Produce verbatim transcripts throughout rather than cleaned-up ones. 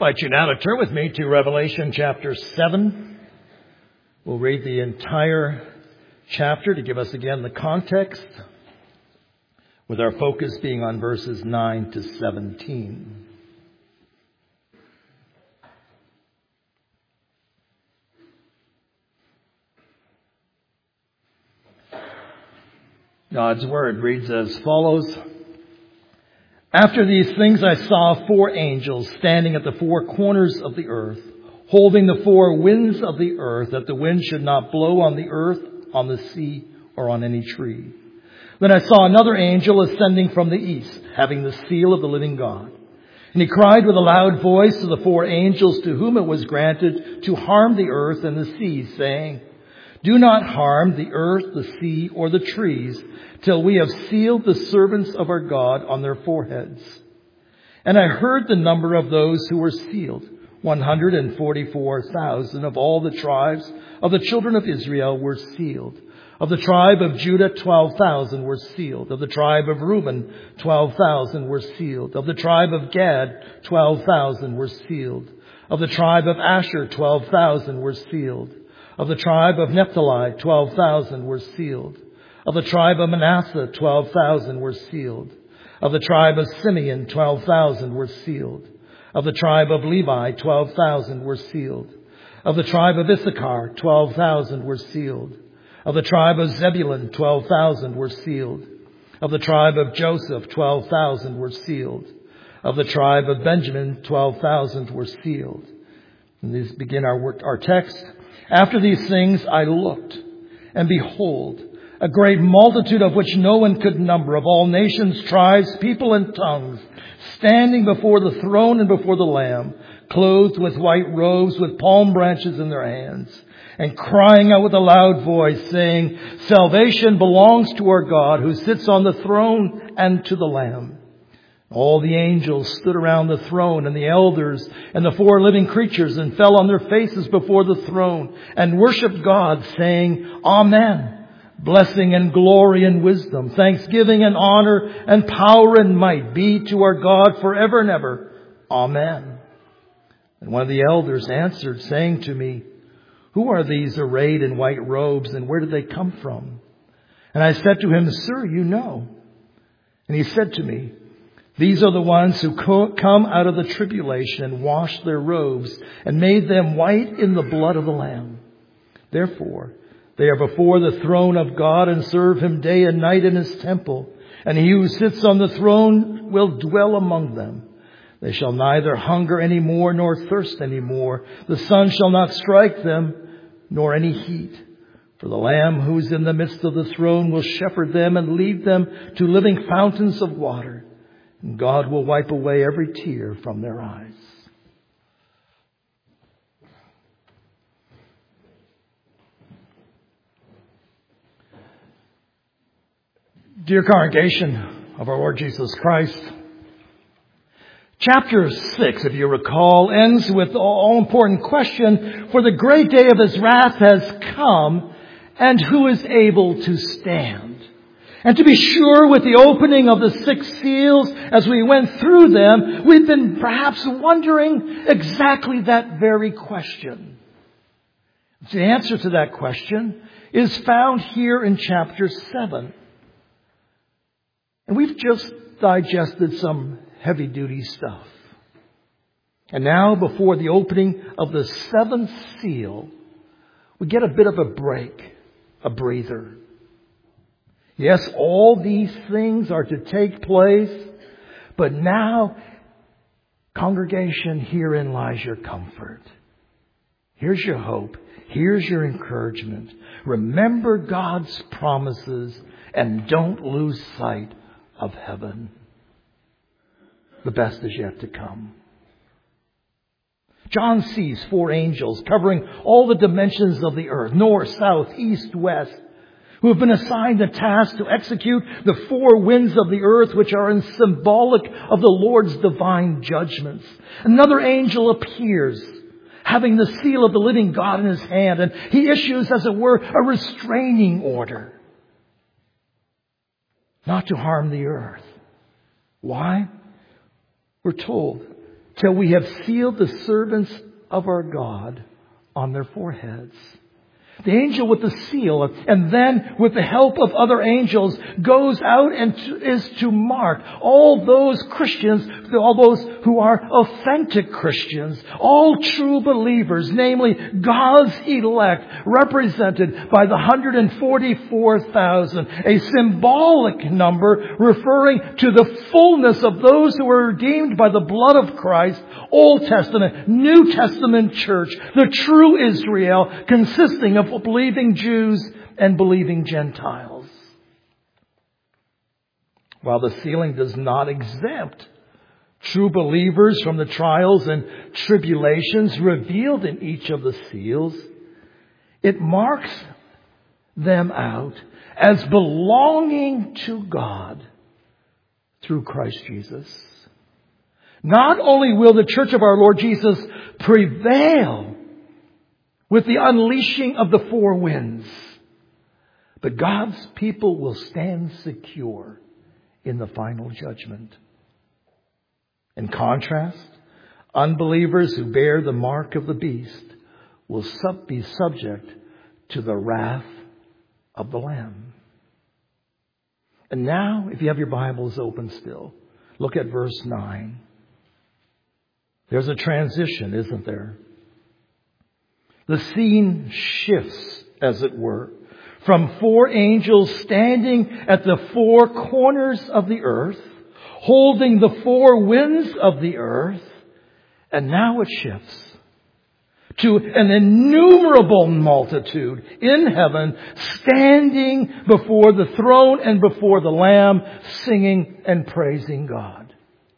I invite you now to turn with me to Revelation chapter seven. We'll read the entire chapter to give us again the context, with our focus being on verses nine to seventeen. God's word reads as follows. After these things I saw four angels standing at the four corners of the earth, holding the four winds of the earth, that the wind should not blow on the earth, on the sea, or on any tree. Then I saw another angel ascending from the east, having the seal of the living God. And he cried with a loud voice to the four angels to whom it was granted to harm the earth and the sea, saying, Do not harm the earth, the sea, or the trees, till we have sealed the servants of our God on their foreheads. And I heard the number of those who were sealed. one hundred forty-four thousand of all the tribes of the children of Israel were sealed. Of the tribe of Judah, twelve thousand were sealed. Of the tribe of Reuben, twelve thousand were sealed. Of the tribe of Gad, twelve thousand were sealed. Of the tribe of Asher, twelve thousand were sealed. Of the tribe of Naphtali, twelve thousand were sealed. Of the tribe of Manasseh, twelve thousand were sealed. Of the tribe of Simeon, twelve thousand were sealed. Of the tribe of Levi, twelve thousand were sealed. Of the tribe of Issachar, twelve thousand were sealed. Of the tribe of Zebulun, twelve thousand were sealed. Of the tribe of Joseph, twelve thousand were sealed. Of the tribe of Benjamin, twelve thousand were sealed. And these begin our, our text. After these things I looked, and behold, a great multitude of which no one could number, of all nations, tribes, people, and tongues, standing before the throne and before the Lamb, clothed with white robes, with palm branches in their hands, and crying out with a loud voice, saying, Salvation belongs to our God, who sits on the throne, and to the Lamb. All the angels stood around the throne, and the elders and the four living creatures, and fell on their faces before the throne, and worshipped God, saying, Amen. Blessing and glory and wisdom, thanksgiving and honor and power and might be to our God forever and ever. Amen. And one of the elders answered, saying to me, Who are these arrayed in white robes, and where did they come from? And I said to him, Sir, you know. And he said to me, These are the ones who co- come out of the tribulation and washed their robes and made them white in the blood of the Lamb. Therefore, they are before the throne of God and serve Him day and night in His temple. And He who sits on the throne will dwell among them. They shall neither hunger any more nor thirst any more. The sun shall not strike them, nor any heat. For the Lamb who is in the midst of the throne will shepherd them and lead them to living fountains of water. And God will wipe away every tear from their eyes. Dear congregation of our Lord Jesus Christ, chapter six, if you recall, ends with the all-important question, For the great day of His wrath has come, and who is able to stand? And to be sure, with the opening of the six seals, as we went through them, we've been perhaps wondering exactly that very question. The answer to that question is found here in chapter seven. And we've just digested some heavy-duty stuff. And now, before the opening of the seventh seal, we get a bit of a break, a breather. Yes, all these things are to take place, but now, congregation, herein lies your comfort. Here's your hope. Here's your encouragement. Remember God's promises and don't lose sight of heaven. The best is yet to come. John sees four angels covering all the dimensions of the earth, north, south, east, west, who have been assigned the task to execute the four winds of the earth, which are in symbolic of the Lord's divine judgments. Another angel appears, having the seal of the living God in his hand, and he issues, as it were, a restraining order not to harm the earth. Why? We're told till we have sealed the servants of our God on their foreheads. The angel with the seal, and then with the help of other angels, goes out and is to mark all those Christians, all those who are authentic Christians, all true believers, namely God's elect, represented by the one hundred forty-four thousand, a symbolic number referring to the fullness of those who were redeemed by the blood of Christ, Old Testament, New Testament church, the true Israel, consisting of believing Jews and believing Gentiles. While the sealing does not exempt true believers from the trials and tribulations revealed in each of the seals, it marks them out as belonging to God through Christ Jesus. Not only will the church of our Lord Jesus prevail with the unleashing of the four winds, but God's people will stand secure in the final judgment. In contrast, unbelievers who bear the mark of the beast will sub- be subject to the wrath of the Lamb. And now, if you have your Bibles open still, look at verse nine. There's a transition, isn't there? The scene shifts, as it were, from four angels standing at the four corners of the earth, holding the four winds of the earth, and now it shifts to an innumerable multitude in heaven standing before the throne and before the Lamb, singing and praising God.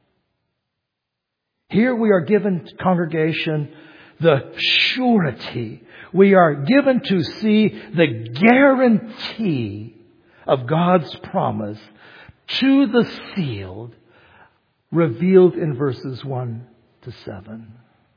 Here we are given, congregation, the surety. We are given to see the guarantee of God's promise to the sealed, revealed in verses one to seven.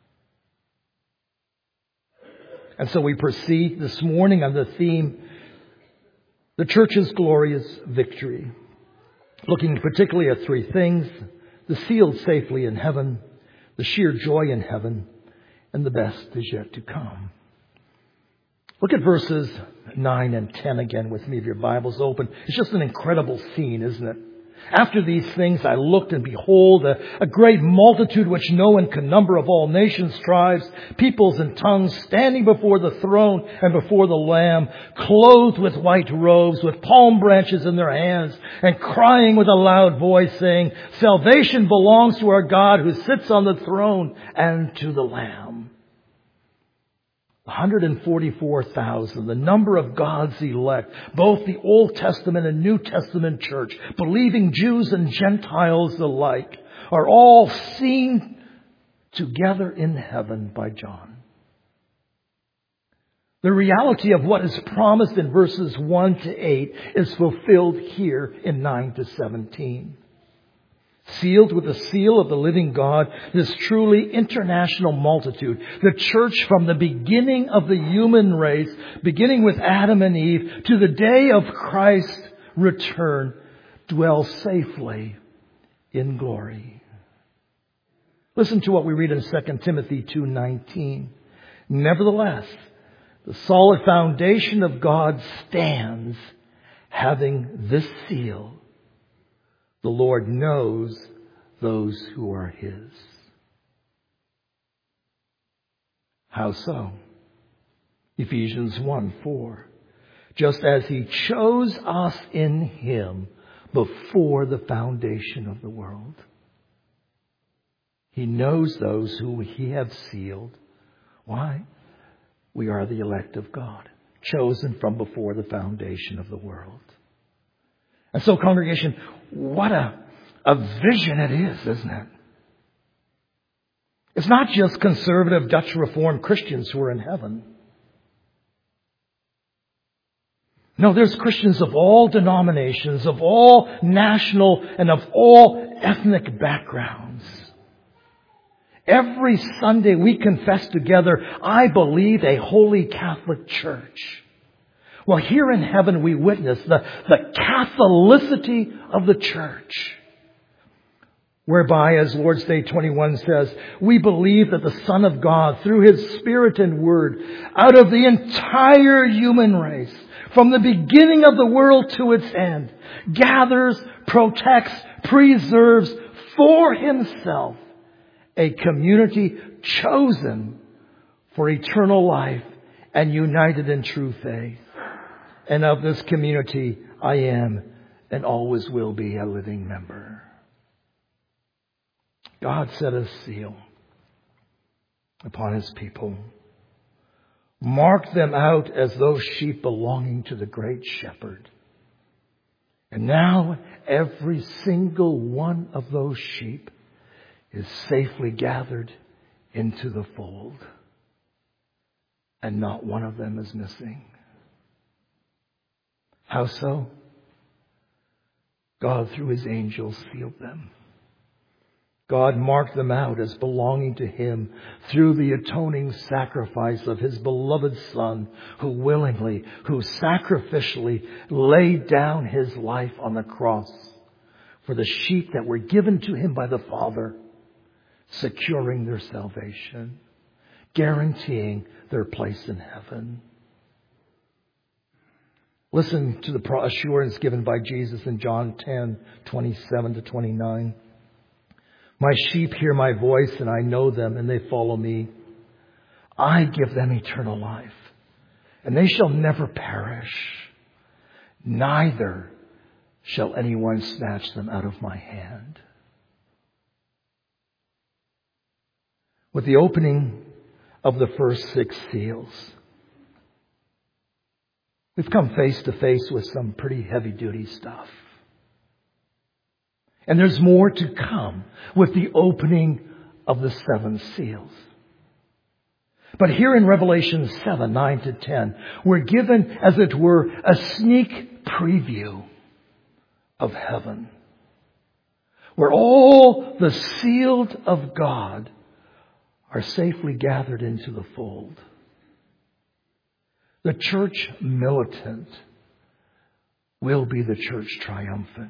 And so we proceed this morning on the theme, the church's glorious victory. Looking particularly at three things: the sealed safely in heaven, the sheer joy in heaven, and the best is yet to come. Look at verses nine and ten again with me if your Bible's open. It's just an incredible scene, isn't it? After these things I looked, and behold, a, a great multitude which no one can number, of all nations, tribes, peoples, and tongues, standing before the throne and before the Lamb, clothed with white robes, with palm branches in their hands, and crying with a loud voice, saying, "Salvation belongs to our God who sits on the throne and to the Lamb." one hundred forty-four thousand, the number of God's elect, both the Old Testament and New Testament church, believing Jews and Gentiles alike, are all seen together in heaven by John. The reality of what is promised in verses one to eight is fulfilled here in nine to seventeen. Sealed with the seal of the living God, this truly international multitude, the church from the beginning of the human race, beginning with Adam and Eve, to the day of Christ's return, dwells safely in glory. Listen to what we read in Second Timothy two nineteen. Nevertheless, the solid foundation of God stands, having this seal: the Lord knows those who are His. How so? Ephesians one four. Just as He chose us in Him before the foundation of the world. He knows those who He has sealed. Why? We are the elect of God, chosen from before the foundation of the world. And so, congregation, what a, a vision it is, isn't it? It's not just conservative Dutch Reformed Christians who are in heaven. No, there's Christians of all denominations, of all national and of all ethnic backgrounds. Every Sunday we confess together, I believe a holy Catholic Church. Well, here in heaven we witness the, the Catholicity of the church. Whereby, as Lord's Day twenty-one says, we believe that the Son of God, through His Spirit and Word, out of the entire human race, from the beginning of the world to its end, gathers, protects, preserves for Himself a community chosen for eternal life and united in true faith. And of this community, I am and always will be a living member. God set a seal upon His people, marked them out as those sheep belonging to the great shepherd. And now every single one of those sheep is safely gathered into the fold. And not one of them is missing. How so? God, through His angels, sealed them. God marked them out as belonging to Him through the atoning sacrifice of His beloved Son, who willingly, who sacrificially laid down His life on the cross for the sheep that were given to Him by the Father, securing their salvation, guaranteeing their place in heaven. Listen to the assurance given by Jesus in John ten, twenty-seven to twenty-nine. My sheep hear my voice, and I know them, and they follow me. I give them eternal life, and they shall never perish. Neither shall anyone snatch them out of my hand. With the opening of the first six seals, we've come face to face with some pretty heavy-duty stuff. And there's more to come with the opening of the seven seals. But here in Revelation seven, nine to ten, we're given, as it were, a sneak preview of heaven, where all the sealed of God are safely gathered into the fold. The church militant will be the church triumphant.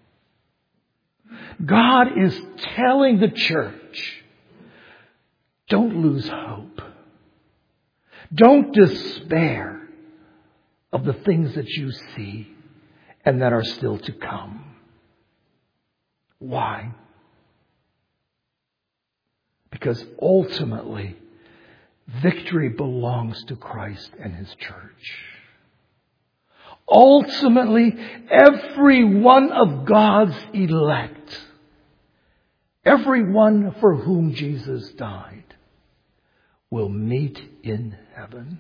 God is telling the church, don't lose hope. Don't despair of the things that you see and that are still to come. Why? Because ultimately, victory belongs to Christ and His church. Ultimately, every one of God's elect, every one for whom Jesus died, will meet in heaven.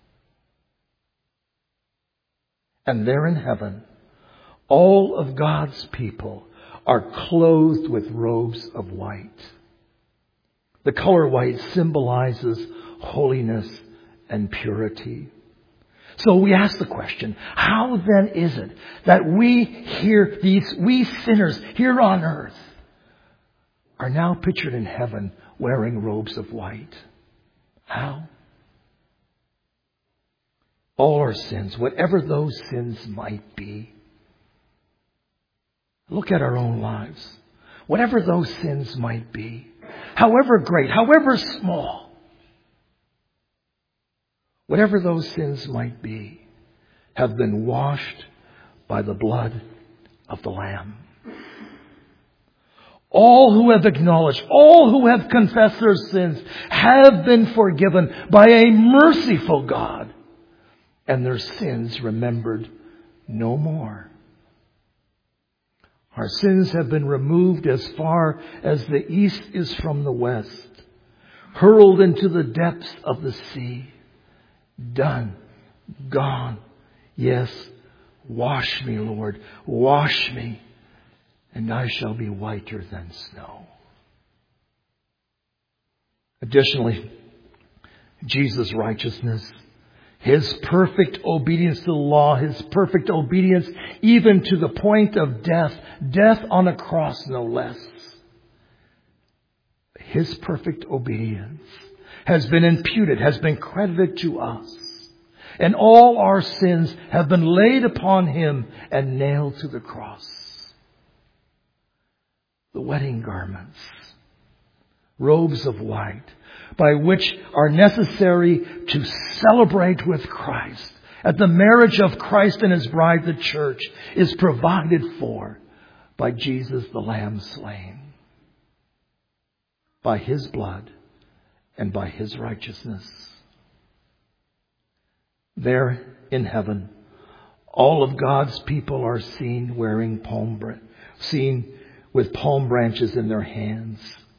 And there in heaven, all of God's people are clothed with robes of white. The color white symbolizes holiness and purity. So we ask the question, how then is it that we here, these, we sinners here on earth, are now pictured in heaven wearing robes of white? How? All our sins, whatever those sins might be. Look at our own lives. Whatever those sins might be, however great, however small, whatever those sins might be, have been washed by the blood of the Lamb. All who have acknowledged, all who have confessed their sins have been forgiven by a merciful God, and their sins remembered no more. Our sins have been removed as far as the east is from the west, hurled into the depths of the sea. Done. Gone. Yes, wash me, Lord. Wash me, and I shall be whiter than snow. Additionally, Jesus' righteousness, His perfect obedience to the law, His perfect obedience even to the point of death, death on a cross no less. His perfect obedience has been imputed, has been credited to us. And all our sins have been laid upon Him and nailed to the cross. the wedding garments, robes of white, by which are necessary to celebrate with Christ. At the marriage of Christ and His bride, the church, is provided for by Jesus, the Lamb slain, by His blood and by His righteousness. There in heaven, all of God's people are seen wearing palm branches, seen with palm branches in their hands.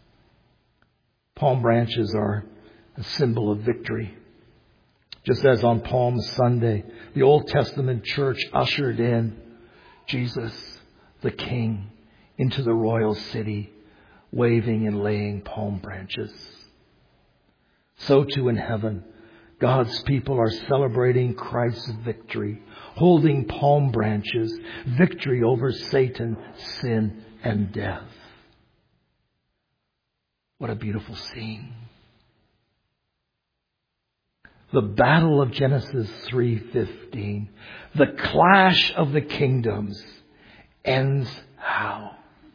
Palm branches are a symbol of victory. Just as on Palm Sunday, the Old Testament church ushered in Jesus, the King, into the royal city, waving and laying palm branches. So too in heaven, God's people are celebrating Christ's victory, holding palm branches, victory over Satan, sin, and death. What a beautiful scene. The battle of Genesis three fifteen, the clash of the kingdoms, ends how?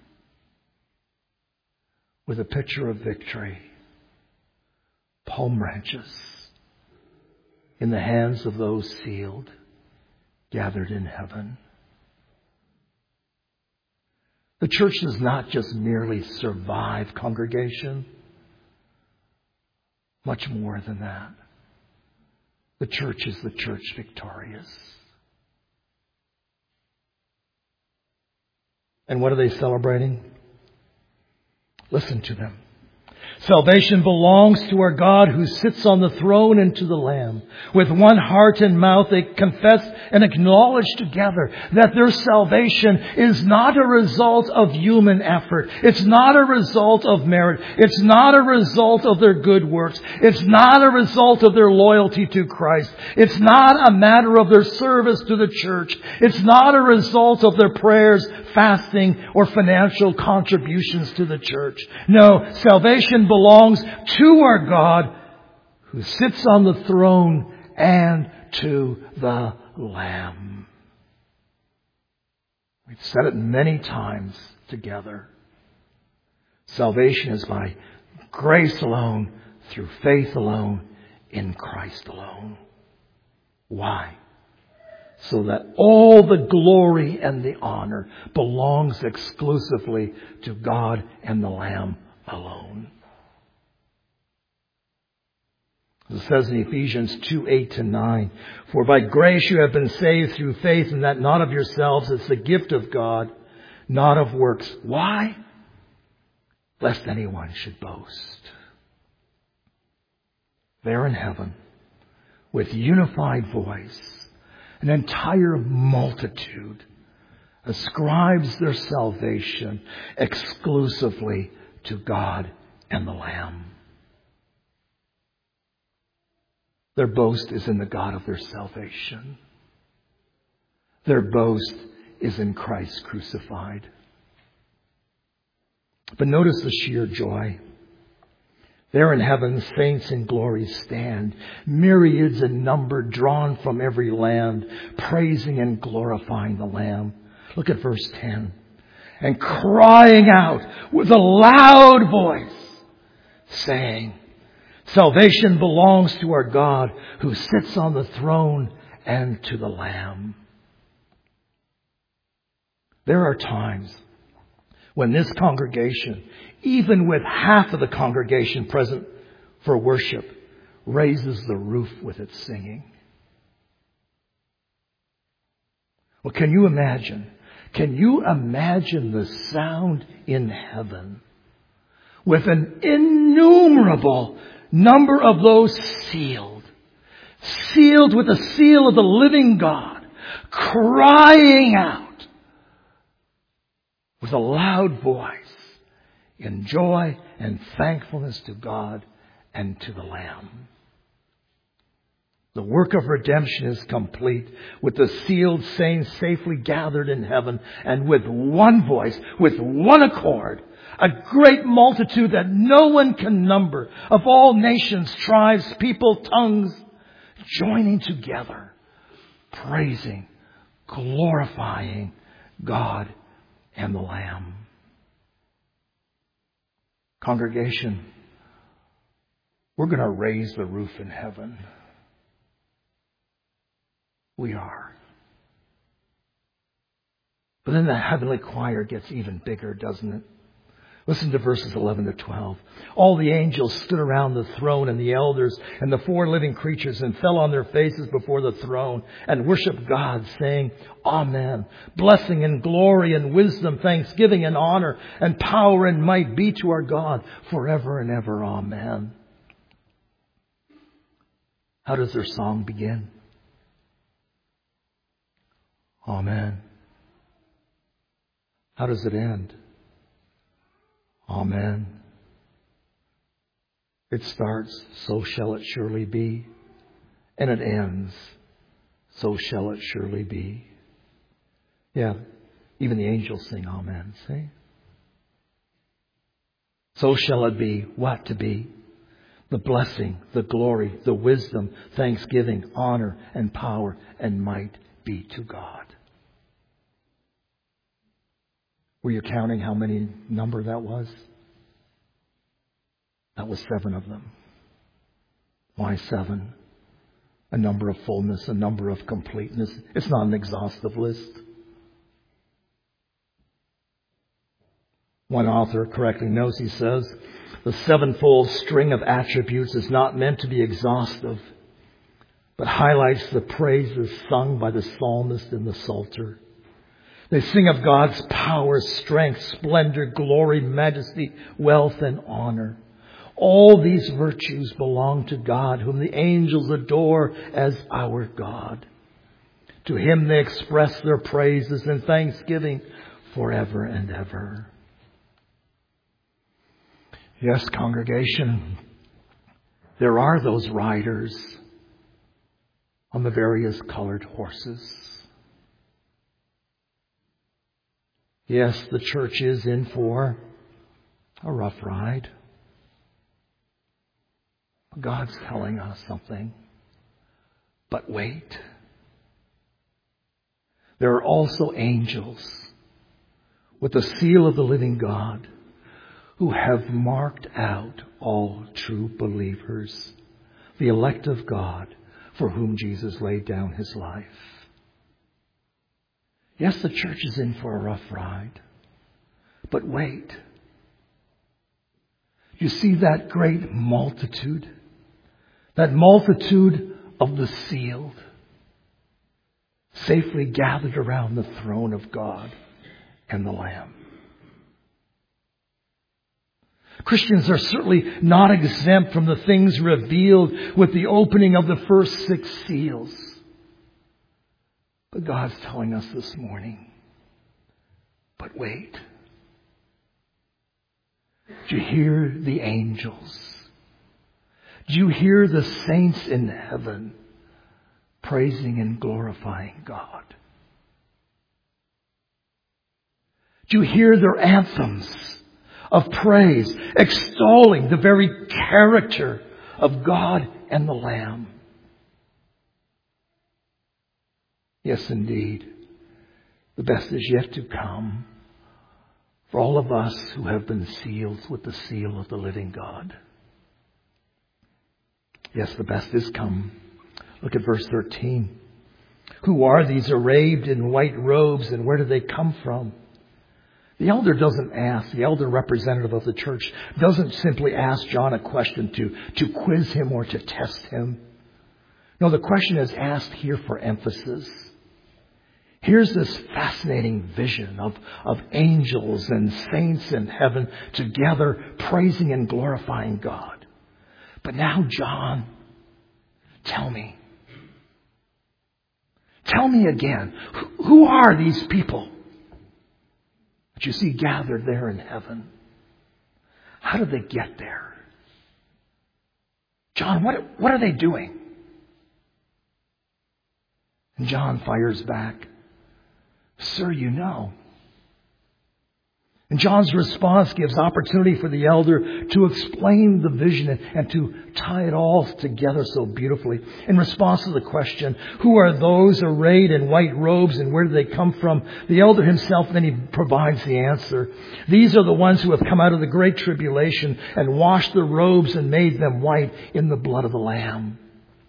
With a picture of victory. Palm branches in the hands of those sealed, gathered in heaven. The church does not just merely survive, congregation. Much more than that. The church is the church victorious. And what are they celebrating? Listen to them. Salvation belongs to our God who sits on the throne and to the Lamb. With one heart and mouth they confess and acknowledge together that their salvation is not a result of human effort. It's not a result of merit. It's not a result of their good works. It's not a result of their loyalty to Christ. It's not a matter of their service to the church. It's not a result of their prayers, fasting, or financial contributions to the church. No, salvation belongs to our God who sits on the throne and to the Lamb. We've said it many times together. Salvation is by grace alone, through faith alone, in Christ alone. Why? So that all the glory and the honor belongs exclusively to God and the Lamb alone. As it says in Ephesians two, eight to nine, for by grace you have been saved through faith, and that not of yourselves, it's the gift of God, not of works. Why? Lest anyone should boast. There in heaven, with unified voice, an entire multitude ascribes their salvation exclusively to God and the Lamb. Their boast is in the God of their salvation. Their boast is in Christ crucified. But notice the sheer joy. There in heaven, saints in glory stand, myriads in number, drawn from every land, praising and glorifying the Lamb. Look at verse ten. And crying out with a loud voice, saying, salvation belongs to our God who sits on the throne and to the Lamb. There are times when this congregation, even with half of the congregation present for worship, raises the roof with its singing. Well, can you imagine? Can you imagine the sound in heaven with an innumerable number of those sealed, sealed with the seal of the living God, crying out with a loud voice in joy and thankfulness to God and to the Lamb? The work of redemption is complete with the sealed saints safely gathered in heaven, and with one voice, with one accord, a great multitude that no one can number of all nations, tribes, people, tongues, joining together, praising, glorifying God and the Lamb. Congregation, we're going to raise the roof in heaven. We are. But then the heavenly choir gets even bigger, doesn't it? Listen to verses eleven to twelve. All the angels stood around the throne and the elders and the four living creatures and fell on their faces before the throne and worshiped God, saying, Amen. Blessing and glory and wisdom, thanksgiving and honor and power and might be to our God forever and ever. Amen. How does their song begin? Amen. How does it end? Amen. It starts, so shall it surely be. And it ends, so shall it surely be. Yeah, even the angels sing amen, see? So shall it be. What to be? The blessing, the glory, the wisdom, thanksgiving, honor, and power, and might be to God. Were you counting how many number that was? That was seven of them. Why seven? A number of fullness, a number of completeness. It's not an exhaustive list. One author correctly knows, he says, the sevenfold string of attributes is not meant to be exhaustive, but highlights the praises sung by the psalmist in the Psalter. They sing of God's power, strength, splendor, glory, majesty, wealth, and honor. All these virtues belong to God, whom the angels adore as our God. To Him they express their praises and thanksgiving forever and ever. Yes, congregation, there are those riders on the various colored horses. Yes, the church is in for a rough ride. God's telling us something. But wait. There are also angels with the seal of the living God who have marked out all true believers, the elect of God, for whom Jesus laid down His life. Yes, the church is in for a rough ride. But wait. You see that great multitude? That multitude of the sealed, safely gathered around the throne of God and the Lamb. Christians are certainly not exempt from the things revealed with the opening of the first six seals. But God's telling us this morning, but wait. Do you hear the angels? Do you hear the saints in heaven praising and glorifying God? Do you hear their anthems of praise, extolling the very character of God and the Lamb? Yes, indeed. The best is yet to come for all of us who have been sealed with the seal of the living God. Yes, the best is come. Look at verse thirteen. Who are these arrayed in white robes, and where do they come from? The elder doesn't ask, the elder representative of the church doesn't simply ask John a question to, to quiz him or to test him. No, the question is asked here for emphasis. Here's this fascinating vision of, of angels and saints in heaven together praising and glorifying God. But now, John, tell me. Tell me again, who are these people that you see gathered there in heaven? How did they get there? John, what, what are they doing? And John fires back, Sir, you know. And John's response gives opportunity for the elder to explain the vision and to tie it all together so beautifully. In response to the question, who are those arrayed in white robes and where do they come from? The elder himself then he provides the answer. These are the ones who have come out of the great tribulation and washed their robes and made them white in the blood of the Lamb.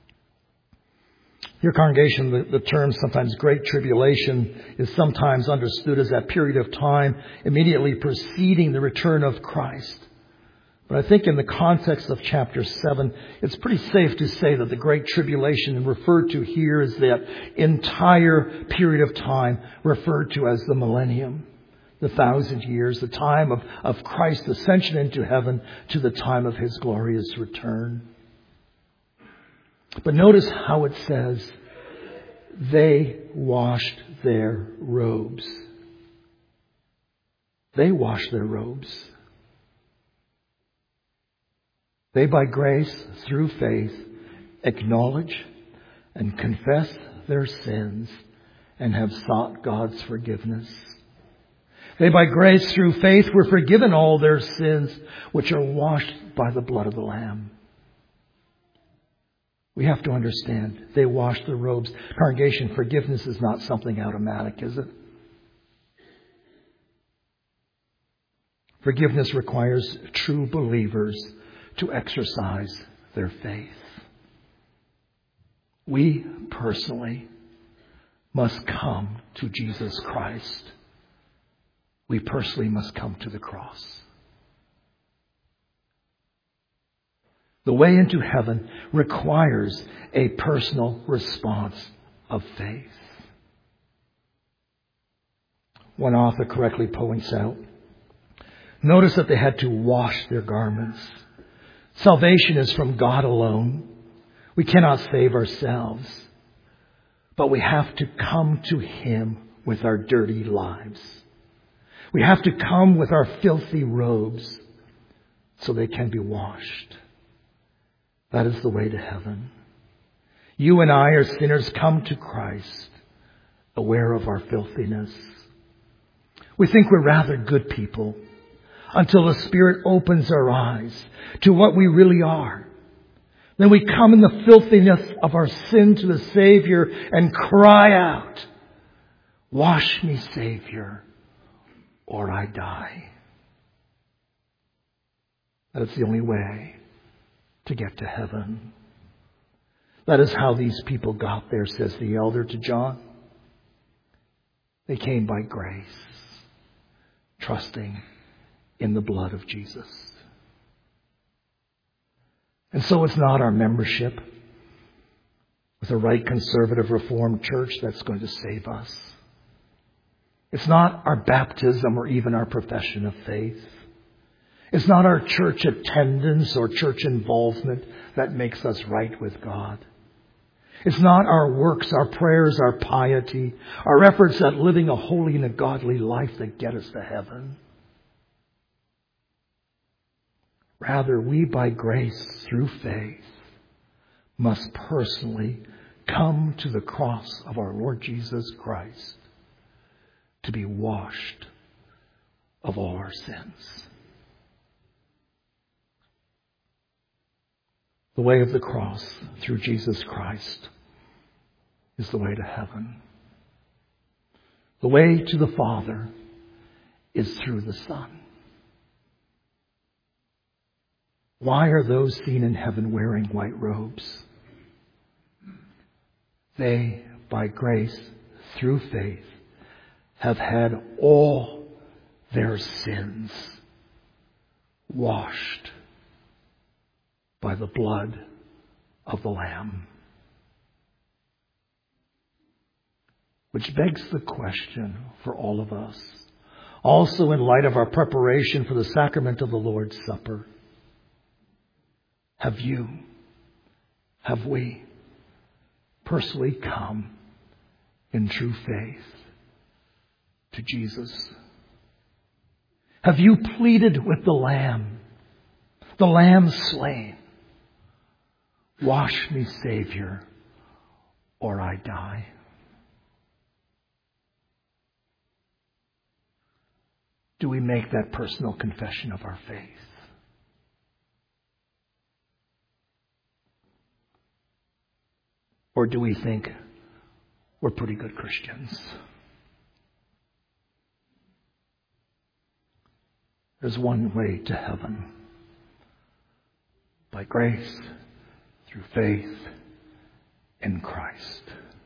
Your congregation, the, the term sometimes great tribulation is sometimes understood as that period of time immediately preceding the return of Christ. But I think in the context of chapter seven, it's pretty safe to say that the great tribulation referred to here is that entire period of time referred to as the millennium, the thousand years, the time of, of Christ's ascension into heaven to the time of his glorious return. But notice how it says, they washed their robes. They washed their robes. They, by grace, through faith, acknowledge and confess their sins and have sought God's forgiveness. They, by grace, through faith, were forgiven all their sins, which are washed by the blood of the Lamb. We have to understand, they washed their robes. Congregation, forgiveness is not something automatic, is it? Forgiveness requires true believers to exercise their faith. We personally must come to Jesus Christ. We personally must come to the cross. The way into heaven requires a personal response of faith. One author correctly points out, notice that they had to wash their garments. Salvation is from God alone. We cannot save ourselves, but we have to come to Him with our dirty lives. We have to come with our filthy robes so they can be washed. That is the way to heaven. You and I are sinners come to Christ, aware of our filthiness. We think we're rather good people until the Spirit opens our eyes to what we really are. Then we come in the filthiness of our sin to the Savior and cry out, wash me, Savior, or I die. That is the only way to get to heaven. That is how these people got there, says the elder to John. They came by grace, trusting in the blood of Jesus. And so it's not our membership with a right conservative Reformed church that's going to save us. It's not our baptism or even our profession of faith. It's not our church attendance or church involvement that makes us right with God. It's not our works, our prayers, our piety, our efforts at living a holy and a godly life that get us to heaven. Rather, we by grace through faith must personally come to the cross of our Lord Jesus Christ to be washed of all our sins. The way of the cross through Jesus Christ is the way to heaven. The way to the Father is through the Son. Why are those seen in heaven wearing white robes? They, by grace, through faith, have had all their sins washed by the blood of the Lamb. Which begs the question for all of us, also in light of our preparation for the sacrament of the Lord's Supper. Have you, have we personally come in true faith to Jesus? Have you pleaded with the Lamb, the Lamb slain? Wash me, Savior, or I die. do we make that personal confession of our faith? Or do we think we're pretty good Christians? There's one way to heaven. By grace, through faith in Christ.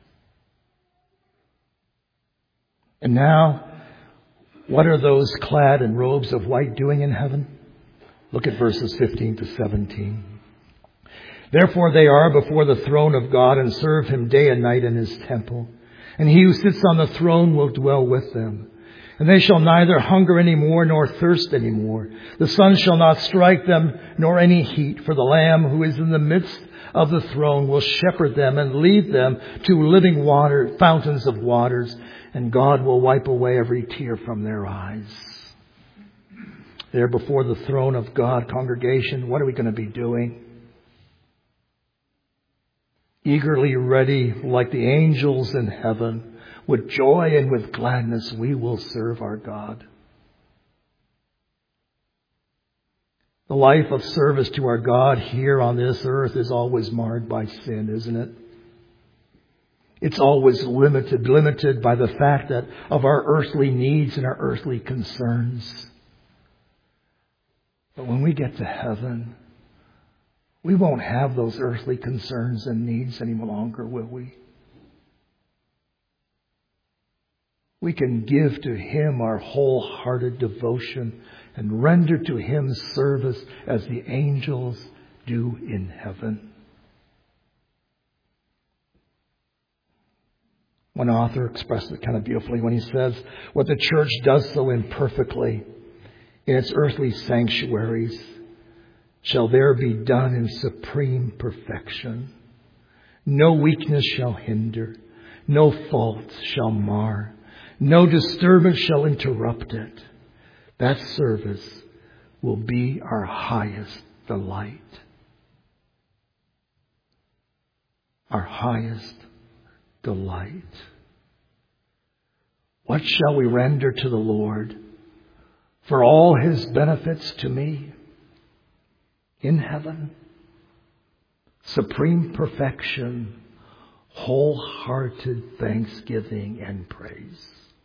And now, what are those clad in robes of white doing in heaven? Look at verses fifteen to seventeen. Therefore they are before the throne of God and serve him day and night in his temple. And he who sits on the throne will dwell with them. And they shall neither hunger any more nor thirst any more. The sun shall not strike them, nor any heat. For the Lamb who is in the midst of the throne will shepherd them and lead them to living water, fountains of waters. And God will wipe away every tear from their eyes. There before the throne of God, congregation, what are we going to be doing? Eagerly ready, like the angels in heaven, with joy and with gladness, we will serve our God. The life of service to our God here on this earth is always marred by sin, isn't it? It's always limited, limited by the fact that of our earthly needs and our earthly concerns. But when we get to heaven, we won't have those earthly concerns and needs any longer, will we? We can give to him our wholehearted devotion and render to him service as the angels do in heaven. One author expressed it kind of beautifully when he says, what the church does so imperfectly in its earthly sanctuaries shall there be done in supreme perfection. No weakness shall hinder, no fault shall mar, no disturbance shall interrupt it. That service will be our highest delight. Our highest delight. What shall we render to the Lord for all his benefits to me? In heaven, supreme perfection, wholehearted thanksgiving and praise.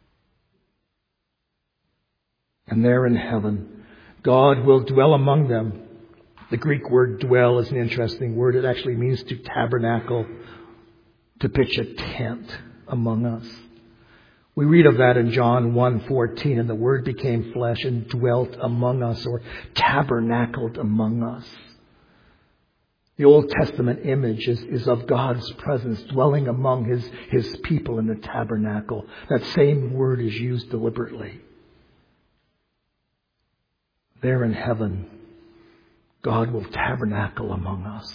And there in heaven, God will dwell among them. The Greek word dwell is an interesting word. It actually means to tabernacle, to pitch a tent among us. We read of that in John one fourteen, and the Word became flesh and dwelt among us, or tabernacled among us. The Old Testament image is, is of God's presence dwelling among his, his people in the tabernacle. That same word is used deliberately. There in heaven, God will tabernacle among us.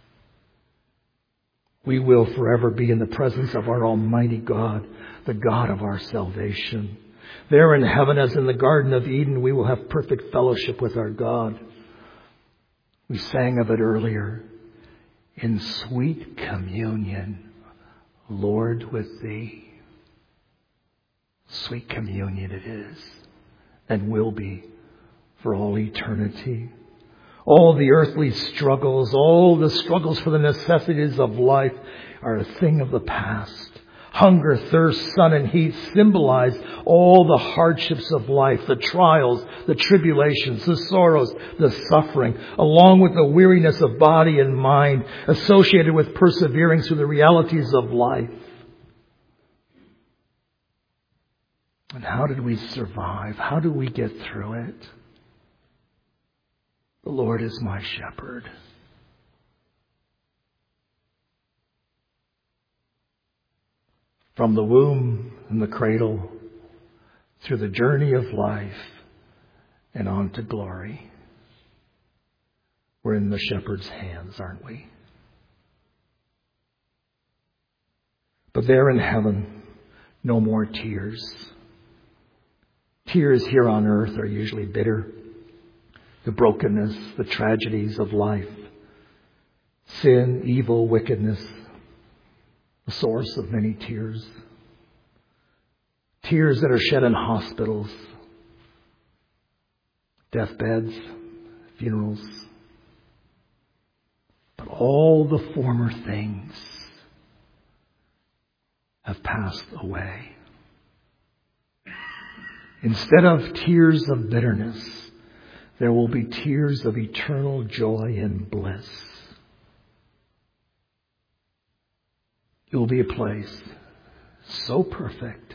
We will forever be in the presence of our Almighty God, the God of our salvation. There in heaven, as in the Garden of Eden, we will have perfect fellowship with our God. We sang of it earlier. In sweet communion, Lord, with thee. Sweet communion it is, and will be for all eternity. All the earthly struggles, all the struggles for the necessities of life are a thing of the past. Hunger, thirst, sun, and heat symbolize all the hardships of life, the trials, the tribulations, the sorrows, the suffering, along with the weariness of body and mind associated with persevering through the realities of life. And how did we survive? How do we get through it? The Lord is my shepherd. From the womb and the cradle, through the journey of life, and on to glory. We're in the shepherd's hands, aren't we? But there in heaven, no more tears. Tears here on earth are usually bitter. The brokenness, the tragedies of life, sin, evil, wickedness, the source of many tears. Tears that are shed in hospitals, deathbeds, funerals. But all the former things have passed away. Instead of tears of bitterness, there will be tears of eternal joy and bliss. It will be a place so perfect,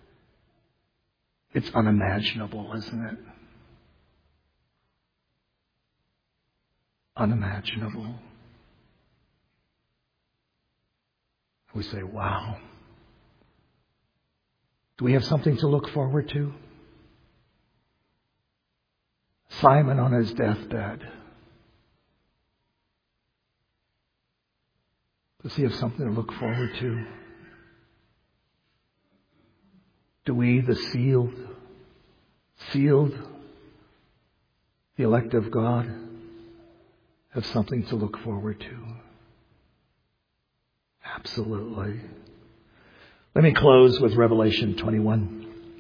it's unimaginable, isn't it? Unimaginable. We say, wow. Do we have something to look forward to? Simon on his deathbed. Does he have something to look forward to? Do we, the sealed, sealed, the elect of God, have something to look forward to? Absolutely. Let me close with Revelation twenty-one.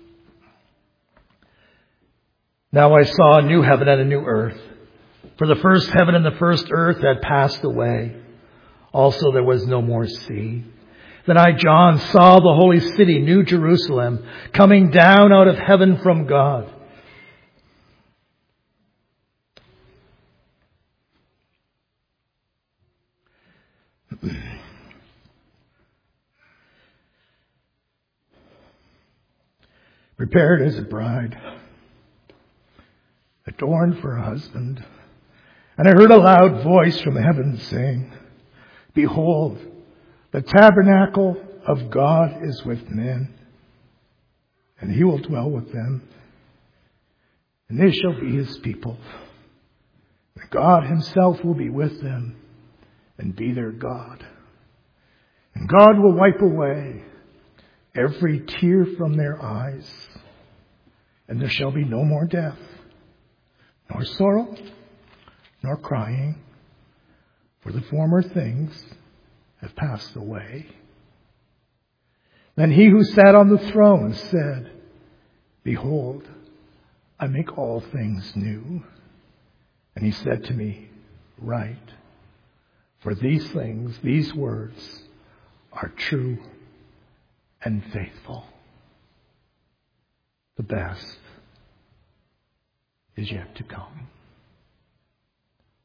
Now I saw a new heaven and a new earth. For the first heaven and the first earth had passed away. Also there was no more sea. Then I, John, saw the holy city, New Jerusalem, coming down out of heaven from God. Prepared as a bride, adorned for a husband. And I heard a loud voice from heaven saying, Behold, the tabernacle of God is with men, and he will dwell with them, and they shall be his people. And God himself will be with them and be their God. And God will wipe away every tear from their eyes, and there shall be no more death, nor sorrow, nor crying, for the former things have passed away. Then he who sat on the throne said, Behold, I make all things new. And he said to me, Write, for these things, these words, are true and faithful. The best is yet to come.